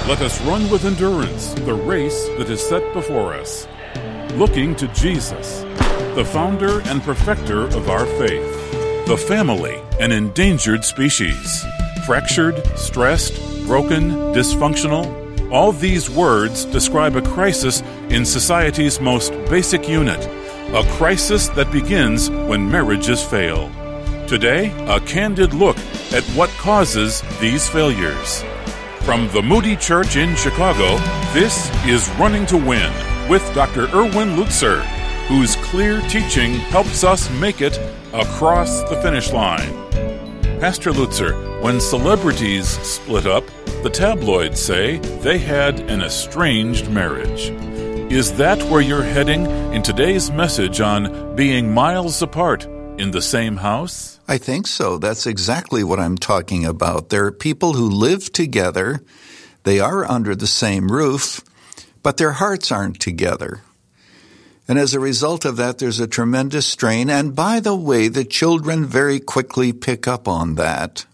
Let us run with endurance the race that is set before us, looking to Jesus, the founder and perfecter of our faith. The family, an endangered species. Fractured, stressed, broken, dysfunctional. All these words describe a crisis in society's most basic unit, a crisis that begins when marriages fail. Today, a candid look at what causes these failures. From the Moody Church in Chicago, this is Running to Win with Dr. Erwin Lutzer, whose clear teaching helps us make it across the finish line. Pastor Lutzer, when celebrities split up, the tabloids say they had an estranged marriage. Is that where you're heading in today's message on being miles apart in the same house? I think so. That's exactly what I'm talking about. There are people who live together. They are under the same roof, but their hearts aren't together. And as a result of that, there's a tremendous strain. And by the way, the children very quickly pick up on that.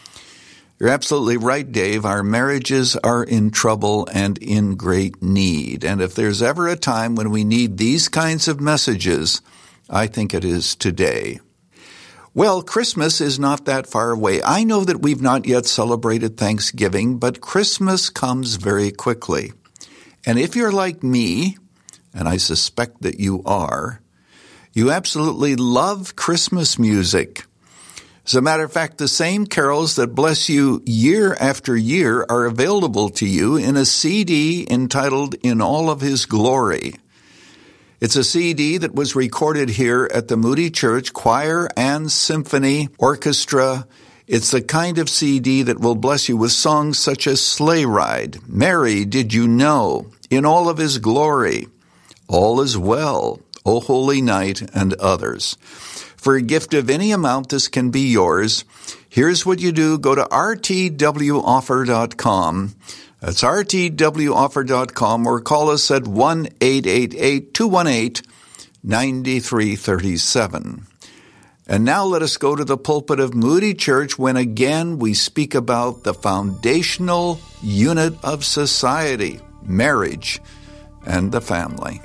You're absolutely right, Dave. Our marriages are in trouble and in great need. And if there's ever a time when we need these kinds of messages, I think it is today. Well, Christmas is not that far away. I know that we've not yet celebrated Thanksgiving, but Christmas comes very quickly. And if you're like me, and I suspect that you are, you absolutely love Christmas music. As a matter of fact, the same carols that bless you year after year are available to you in a CD entitled In All of His Glory. It's a CD that was recorded here at the Moody Church Choir and Symphony Orchestra. It's the kind of CD that will bless you with songs such as Sleigh Ride, Mary, Did You Know, In All of His Glory, All Is Well, O Holy Night, and others. For a gift of any amount, this can be yours. Here's what you do. Go to rtwoffer.com. That's rtwoffer.com, or call us at 1-888-218-9337. And now let us go to the pulpit of Moody Church when again we speak about the foundational unit of society, marriage, and the family.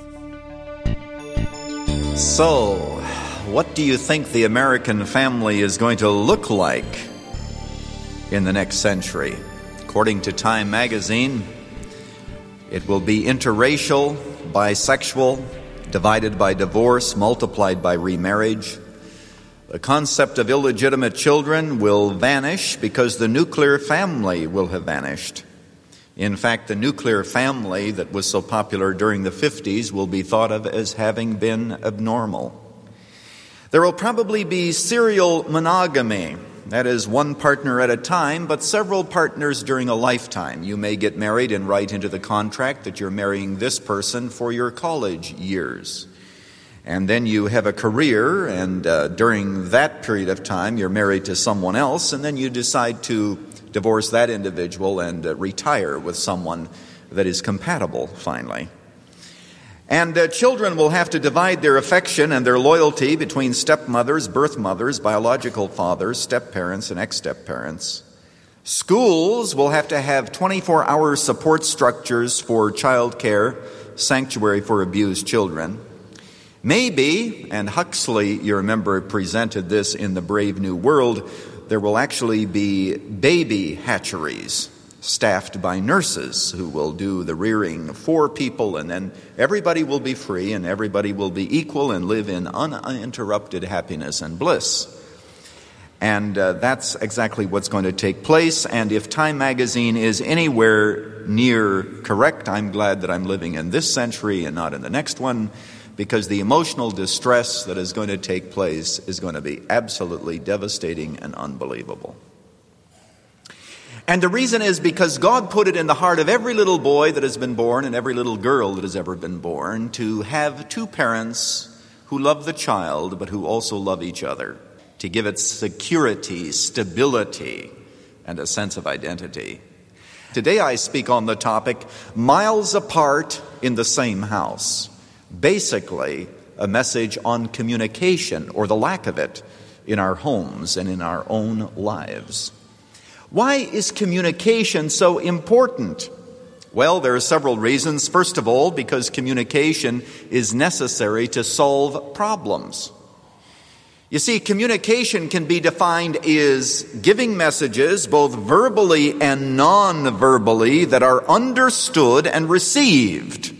So, what do you think the American family is going to look like in the next century? According to Time magazine, it will be interracial, bisexual, divided by divorce, multiplied by remarriage. The concept of illegitimate children will vanish because the nuclear family will have vanished. In fact, the nuclear family that was so popular during the 50s will be thought of as having been abnormal. There will probably be serial monogamy. That is, one partner at a time, but several partners during a lifetime. You may get married and write into the contract that you're marrying this person for your college years. And then you have a career, and during that period of time, you're married to someone else, and then you decide to divorce that individual and retire with someone that is compatible, finally. And children will have to divide their affection and their loyalty between stepmothers, birth mothers, biological fathers, step-parents, and ex-step-parents. Schools will have to have 24-hour support structures for child care, sanctuary for abused children. Maybe, and Huxley, you remember, presented this in The Brave New World, there will actually be baby hatcheries staffed by nurses who will do the rearing for people, and then everybody will be free and everybody will be equal and live in uninterrupted happiness and bliss. And that's exactly what's going to take place. And if Time magazine is anywhere near correct, I'm glad that I'm living in this century and not in the next one, because the emotional distress that is going to take place is going to be absolutely devastating and unbelievable. And the reason is because God put it in the heart of every little boy that has been born and every little girl that has ever been born to have two parents who love the child but who also love each other, to give it security, stability, and a sense of identity. Today I speak on the topic, miles apart in the same house. Basically, a message on communication, or the lack of it, in our homes and in our own lives. Why is communication so important? Well, there are several reasons. First of all, because communication is necessary to solve problems. You see, communication can be defined as giving messages, both verbally and non-verbally, that are understood and received.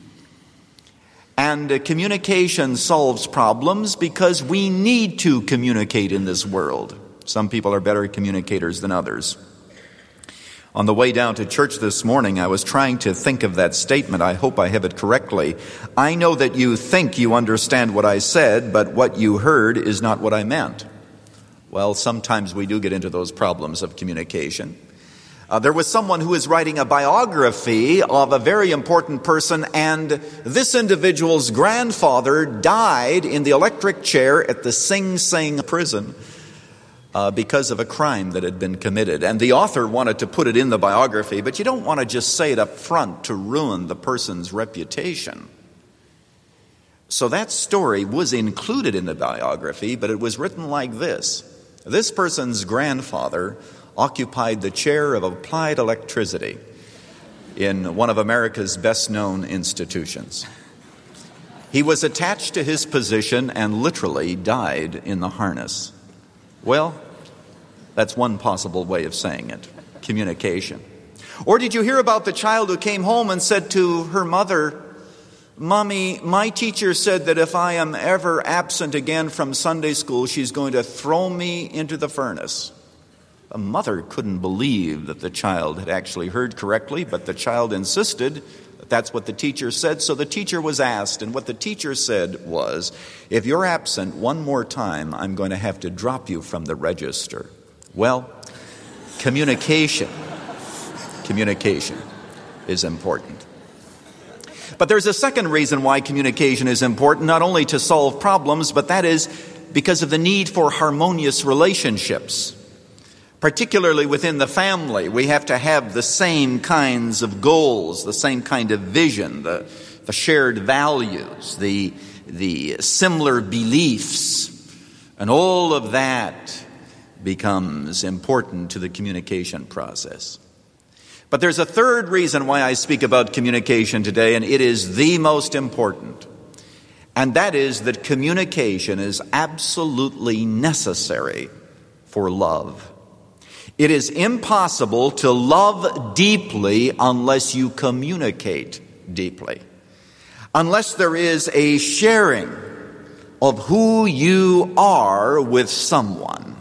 And communication solves problems because we need to communicate in this world. Some people are better communicators than others. On the way down to church this morning, I was trying to think of that statement. I hope I have it correctly. I know that you think you understand what I said, but what you heard is not what I meant. Well, sometimes we do get into those problems of communication. There was someone who was writing a biography of a very important person, and this individual's grandfather died in the electric chair at the Sing Sing prison because of a crime that had been committed. And the author wanted to put it in the biography, but you don't want to just say it up front to ruin the person's reputation. So that story was included in the biography, but it was written like this. This person's grandfather occupied the chair of applied electricity in one of America's best-known institutions. He was attached to his position and literally died in the harness. Well, that's one possible way of saying it, communication. Or did you hear about the child who came home and said to her mother, "Mommy, my teacher said that if I am ever absent again from Sunday school, she's going to throw me into the furnace." The mother couldn't believe that the child had actually heard correctly, but the child insisted that that's what the teacher said. So the teacher was asked, and what the teacher said was, "If you're absent one more time, I'm going to have to drop you from the register." Well, communication is important. But there's a second reason why communication is important, not only to solve problems, but that is because of the need for harmonious relationships. Particularly within the family, we have to have the same kinds of goals, the same kind of vision, the shared values, the similar beliefs, and all of that becomes important to the communication process. But there's a third reason why I speak about communication today, and it is the most important. And that is that communication is absolutely necessary for love. It is impossible to love deeply unless you communicate deeply. Unless there is a sharing of who you are with someone.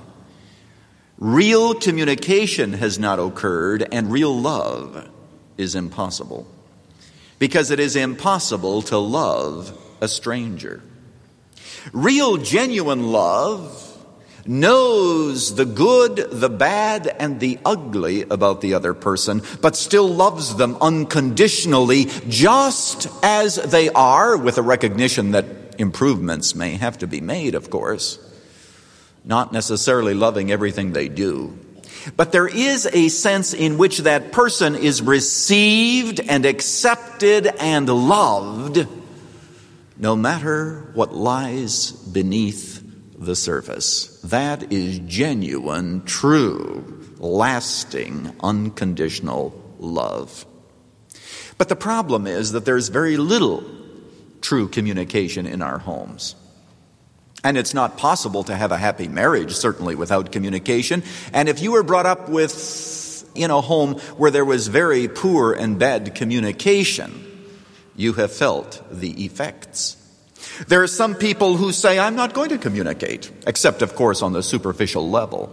Real communication has not occurred, and real love is impossible. Because it is impossible to love a stranger. Real, genuine love knows the good, the bad, and the ugly about the other person, but still loves them unconditionally, just as they are, with a recognition that improvements may have to be made, of course. Not necessarily loving everything they do. But there is a sense in which that person is received and accepted and loved, no matter what lies beneath the surface. That is genuine, true, lasting, unconditional love. But the problem is that there's very little true communication in our homes. And it's not possible to have a happy marriage, certainly, without communication. And if you were brought up in a home where there was very poor and bad communication, you have felt the effects. There are some people who say, "I'm not going to communicate," except, of course, on the superficial level.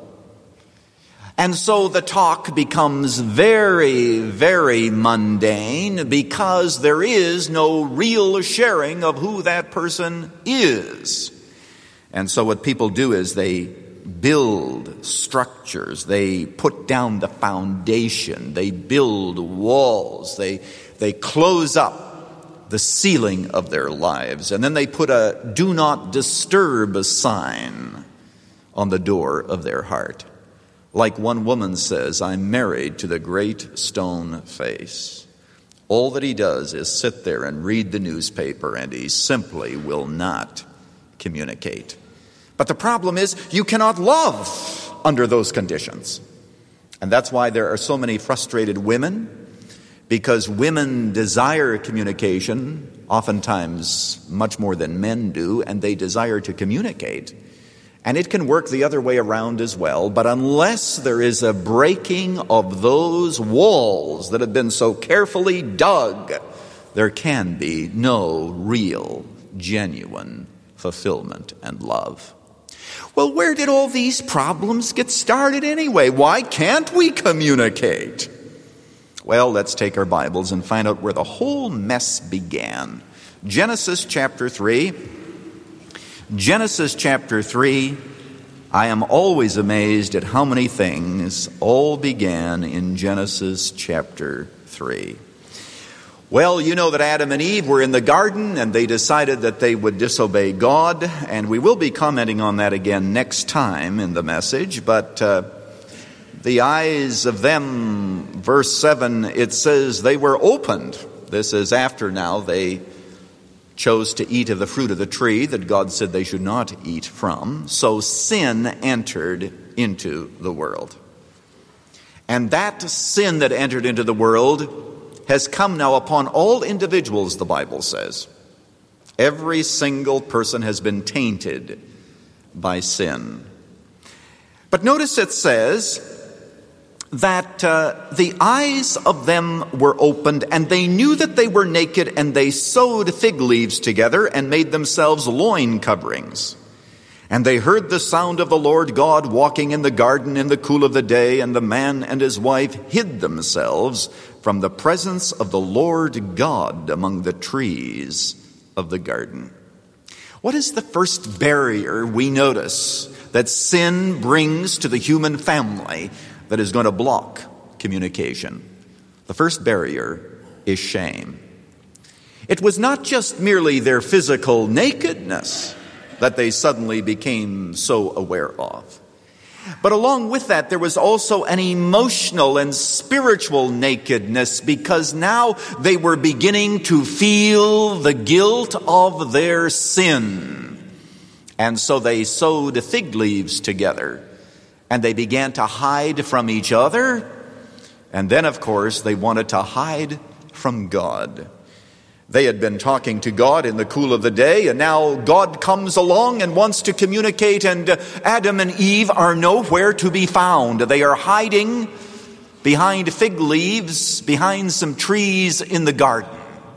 And so the talk becomes very, very mundane because there is no real sharing of who that person is. And so what people do is they build structures, they put down the foundation, they build walls, they close up the ceiling of their lives, and then they put a "do not disturb" sign on the door of their heart. Like one woman says, "I'm married to the great stone face. All that he does is sit there and read the newspaper, and he simply will not communicate." But the problem is, you cannot love under those conditions. And that's why there are so many frustrated women, because women desire communication, oftentimes much more than men do, and they desire to communicate. And it can work the other way around as well, but unless there is a breaking of those walls that have been so carefully dug, there can be no real, genuine fulfillment and love. Well, where did all these problems get started anyway? Why can't we communicate? Well, let's take our Bibles and find out where the whole mess began. Genesis chapter 3. Genesis chapter 3. I am always amazed at how many things all began in Genesis chapter 3. Well, you know that Adam and Eve were in the garden and they decided that they would disobey God, and we will be commenting on that again next time in the message, but the eyes of them, verse 7, it says they were opened. This is after now they chose to eat of the fruit of the tree that God said they should not eat from. So sin entered into the world. And that sin that entered into the world has come now upon all individuals, the Bible says. Every single person has been tainted by sin. But notice it says that the eyes of them were opened, and they knew that they were naked, and they sewed fig leaves together and made themselves loin coverings. And they heard the sound of the Lord God walking in the garden in the cool of the day, and the man and his wife hid themselves from the presence of the Lord God among the trees of the garden. What is the first barrier we notice that sin brings to the human family that is going to block communication? The first barrier is shame. It was not just merely their physical nakedness that they suddenly became so aware of. But along with that, there was also an emotional and spiritual nakedness, because now they were beginning to feel the guilt of their sin. And so they sewed fig leaves together, and they began to hide from each other. And then, of course, they wanted to hide from God. They had been talking to God in the cool of the day, and now God comes along and wants to communicate, and Adam and Eve are nowhere to be found. They are hiding behind fig leaves, behind some trees in the garden,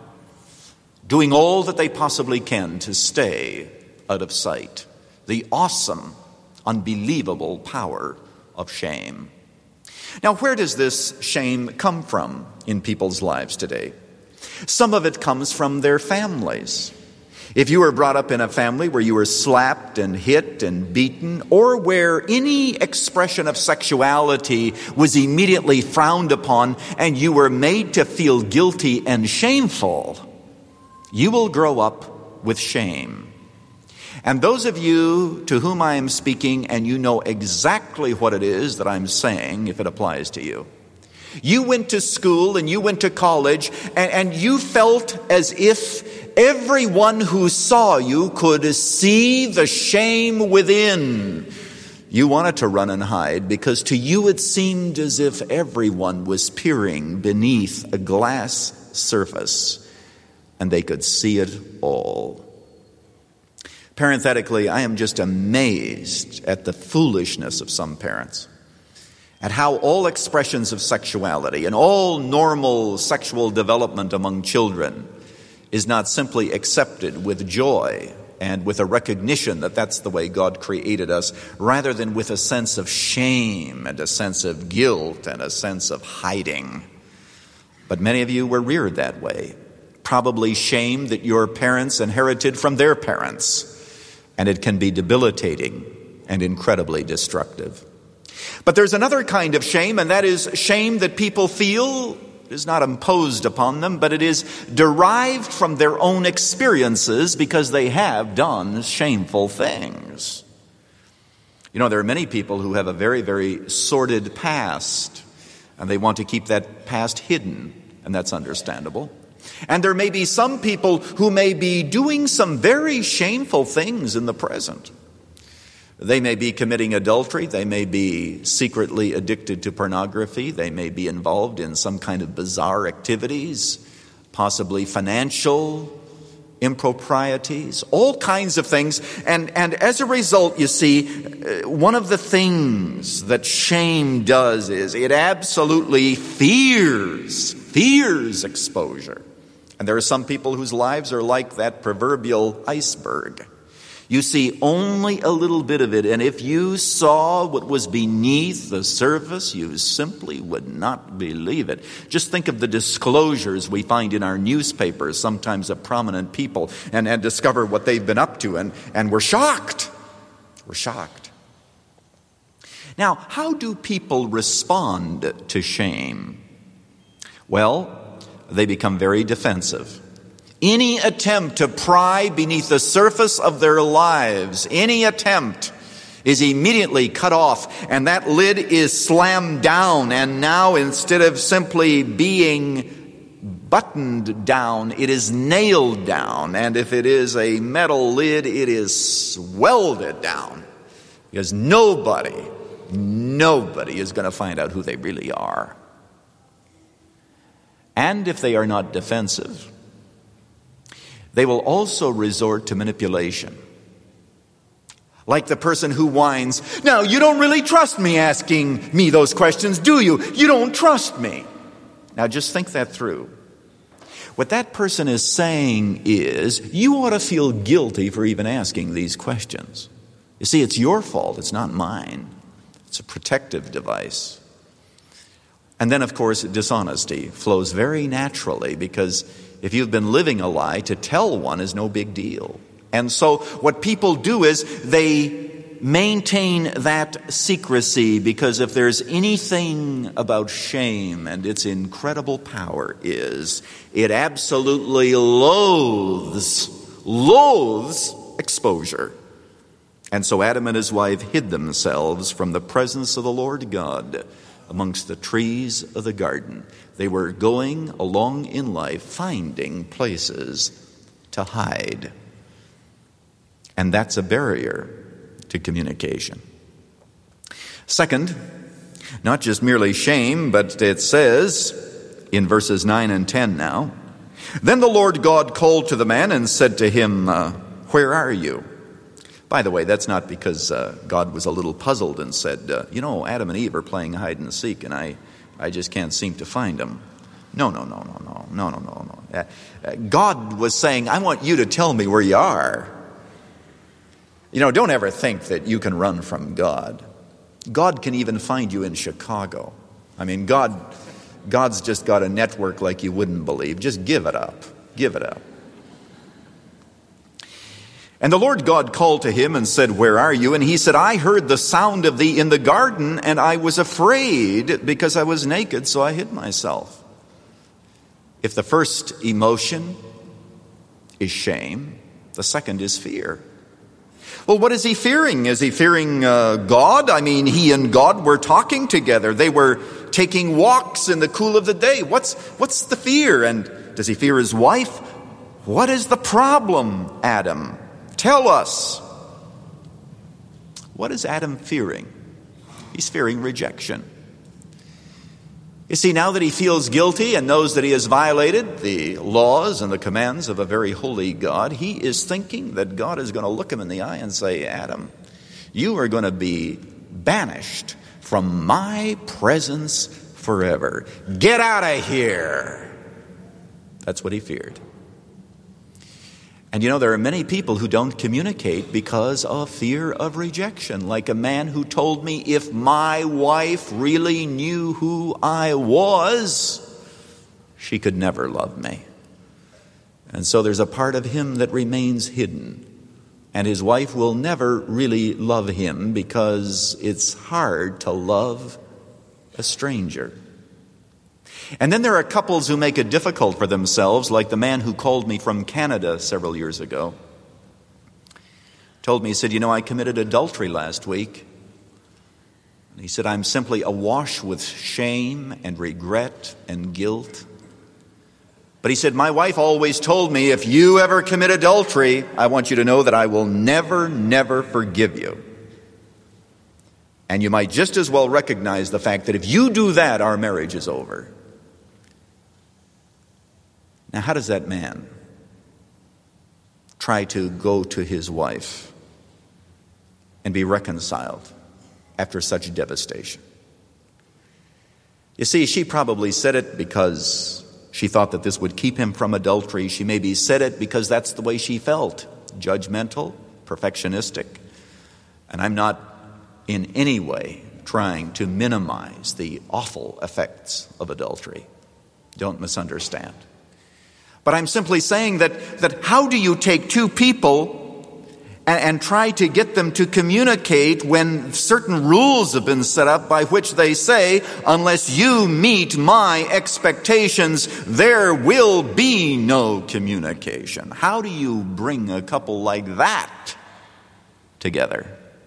doing all that they possibly can to stay out of sight. The awesome, unbelievable power of shame. Now, where does this shame come from in people's lives today? Some of it comes from their families. If you were brought up in a family where you were slapped and hit and beaten, or where any expression of sexuality was immediately frowned upon and you were made to feel guilty and shameful, you will grow up with shame. And those of you to whom I am speaking, and you know exactly what it is that I'm saying, if it applies to you, you went to school and you went to college, and you felt as if everyone who saw you could see the shame within. You wanted to run and hide, because to you it seemed as if everyone was peering beneath a glass surface and they could see it all. Parenthetically, I am just amazed at the foolishness of some parents, at how all expressions of sexuality and all normal sexual development among children is not simply accepted with joy and with a recognition that that's the way God created us, rather than with a sense of shame and a sense of guilt and a sense of hiding. But many of you were reared that way, probably shame that your parents inherited from their parents, and it can be debilitating and incredibly destructive. But there's another kind of shame, and that is shame that people feel is not imposed upon them, but it is derived from their own experiences because they have done shameful things. You know, there are many people who have a very, very sordid past, and they want to keep that past hidden, and that's understandable. And there may be some people who may be doing some very shameful things in the present. They may be committing adultery. They may be secretly addicted to pornography. They may be involved in some kind of bizarre activities, possibly financial improprieties, all kinds of things. And as a result, you see, one of the things that shame does is it absolutely fears exposure. And there are some people whose lives are like that proverbial iceberg. You see only a little bit of it, and if you saw what was beneath the surface, you simply would not believe it. Just think of the disclosures we find in our newspapers, sometimes of prominent people, and discover what they've been up to, and we're shocked. We're shocked. Now, how do people respond to shame? Well, they become very defensive. Any attempt to pry beneath the surface of their lives, any attempt is immediately cut off, and that lid is slammed down, and now instead of simply being buttoned down, it is nailed down, and if it is a metal lid, it is welded down, because nobody is going to find out who they really are. And if they are not defensive, they will also resort to manipulation. Like the person who whines, "Now, you don't really trust me asking me those questions, do you? You don't trust me." Now, just think that through. What that person is saying is, you ought to feel guilty for even asking these questions. You see, it's your fault, it's not mine. It's a protective device. And then, of course, dishonesty flows very naturally, because if you've been living a lie, to tell one is no big deal. And so what people do is they maintain that secrecy, because if there's anything about shame and its incredible power is, it absolutely loathes exposure. And so Adam and his wife hid themselves from the presence of the Lord God amongst the trees of the garden. They were going along in life, finding places to hide. And that's a barrier to communication. Second, not just merely shame, but it says in verses 9 and 10 now, "Then the Lord God called to the man and said to him, 'Where are you?'" By the way, that's not because God was a little puzzled and said, Adam and Eve are playing hide and seek, and I just can't seem to find them. No. God was saying, "I want you to tell me where you are." Don't ever think that you can run from God. God can even find you in Chicago. I mean, God's just got a network like you wouldn't believe. Just give it up. Give it up. And the Lord God called to him and said, "Where are you?" And he said, "I heard the sound of thee in the garden, and I was afraid because I was naked, so I hid myself." If the first emotion is shame, the second is fear. Well, what is he fearing? Is he fearing God? I mean, he and God were talking together. They were taking walks in the cool of the day. What's the fear? And does he fear his wife? What is the problem, Adam? Tell us. What is Adam fearing? He's fearing rejection. You see, now that he feels guilty and knows that he has violated the laws and the commands of a very holy God, he is thinking that God is going to look him in the eye and say, "Adam, you are going to be banished from my presence forever. Get out of here." That's what he feared. And there are many people who don't communicate because of fear of rejection. Like a man who told me, if my wife really knew who I was, she could never love me. And so there's a part of him that remains hidden. And his wife will never really love him because it's hard to love a stranger. And then there are couples who make it difficult for themselves, like the man who called me from Canada several years ago. Told me, he said, I committed adultery last week. And he said, I'm simply awash with shame and regret and guilt. But he said, my wife always told me, if you ever commit adultery, I want you to know that I will never, never forgive you. And you might just as well recognize the fact that if you do that, our marriage is over. Now, how does that man try to go to his wife and be reconciled after such devastation? You see, she probably said it because she thought that this would keep him from adultery. She maybe said it because that's the way she felt, judgmental, perfectionistic. And I'm not in any way trying to minimize the awful effects of adultery. Don't misunderstand. But I'm simply saying that how do you take two people and try to get them to communicate when certain rules have been set up by which they say, unless you meet my expectations, there will be no communication? How do you bring a couple like that together?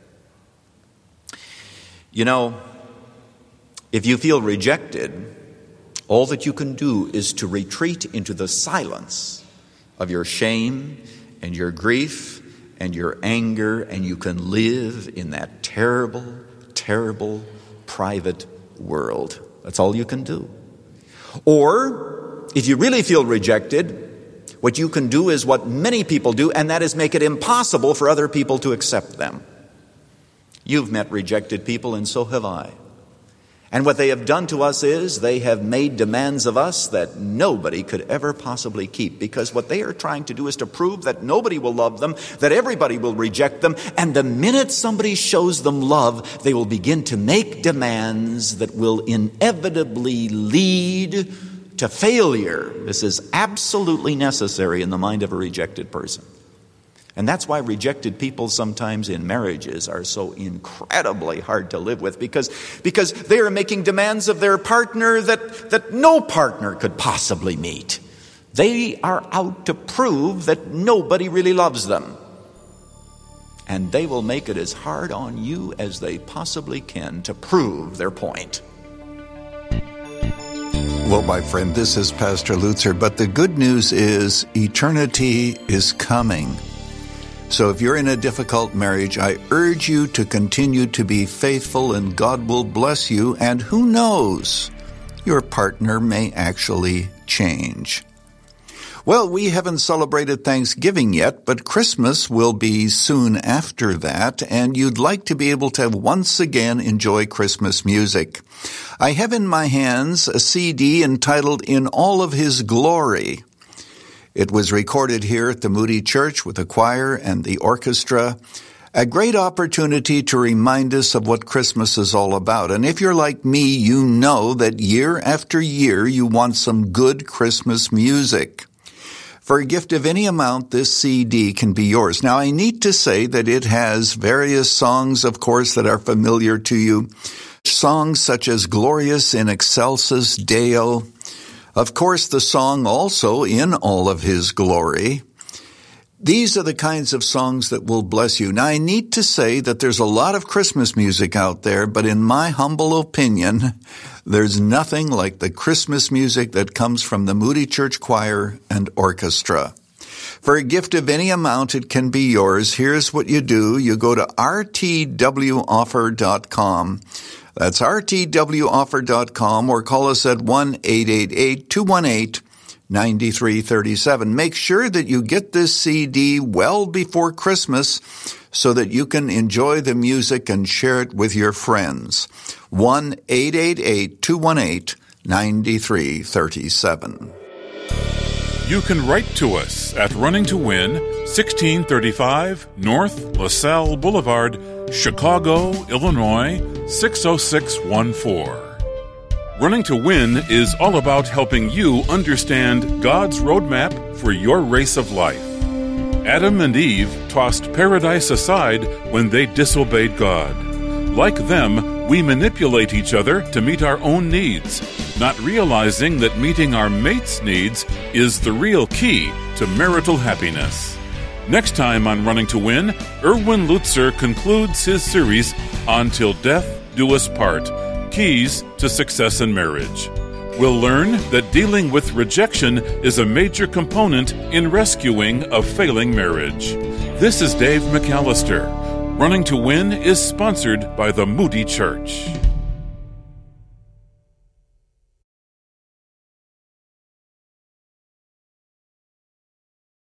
You know, if you feel rejected, all that you can do is to retreat into the silence of your shame and your grief and your anger, and you can live in that terrible, terrible private world. That's all you can do. Or, if you really feel rejected, what you can do is what many people do, and that is make it impossible for other people to accept them. You've met rejected people, and so have I. And what they have done to us is they have made demands of us that nobody could ever possibly keep, because what they are trying to do is to prove that nobody will love them, that everybody will reject them, and the minute somebody shows them love, they will begin to make demands that will inevitably lead to failure. This is absolutely necessary in the mind of a rejected person. And that's why rejected people sometimes in marriages are so incredibly hard to live with, because they are making demands of their partner that no partner could possibly meet. They are out to prove that nobody really loves them. And they will make it as hard on you as they possibly can to prove their point. Well, my friend, this is Pastor Lutzer, but the good news is eternity is coming. So if you're in a difficult marriage, I urge you to continue to be faithful, and God will bless you. And who knows, your partner may actually change. Well, we haven't celebrated Thanksgiving yet, but Christmas will be soon after that, and you'd like to be able to once again enjoy Christmas music. I have in my hands a CD entitled In All of His Glory. It was recorded here at the Moody Church with the choir and the orchestra. A great opportunity to remind us of what Christmas is all about. And if you're like me, you know that year after year you want some good Christmas music. For a gift of any amount, this CD can be yours. Now, I need to say that it has various songs, of course, that are familiar to you. Songs such as Glorious in Excelsis Deo. Of course, the song also In All of His Glory. These are the kinds of songs that will bless you. Now, I need to say that there's a lot of Christmas music out there, but in my humble opinion, there's nothing like the Christmas music that comes from the Moody Church Choir and Orchestra. For a gift of any amount, it can be yours. Here's what you do. You go to rtwoffer.com. That's rtwoffer.com, or call us at 1-888-218-9337. Make sure that you get this CD well before Christmas so that you can enjoy the music and share it with your friends. 1-888-218-9337. You can write to us at Running to Win, 1635 North LaSalle Boulevard, Chicago, Illinois, 60614. Running to Win is all about helping you understand God's roadmap for your race of life. Adam and Eve tossed paradise aside when they disobeyed God. Like them, we manipulate each other to meet our own needs, not realizing that meeting our mate's needs is the real key to marital happiness. Next time on Running to Win, Erwin Lutzer concludes his series on Till Death Do Us Part, Keys to Success in Marriage. We'll learn that dealing with rejection is a major component in rescuing a failing marriage. This is Dave McAllister. Running to Win is sponsored by the Moody Church.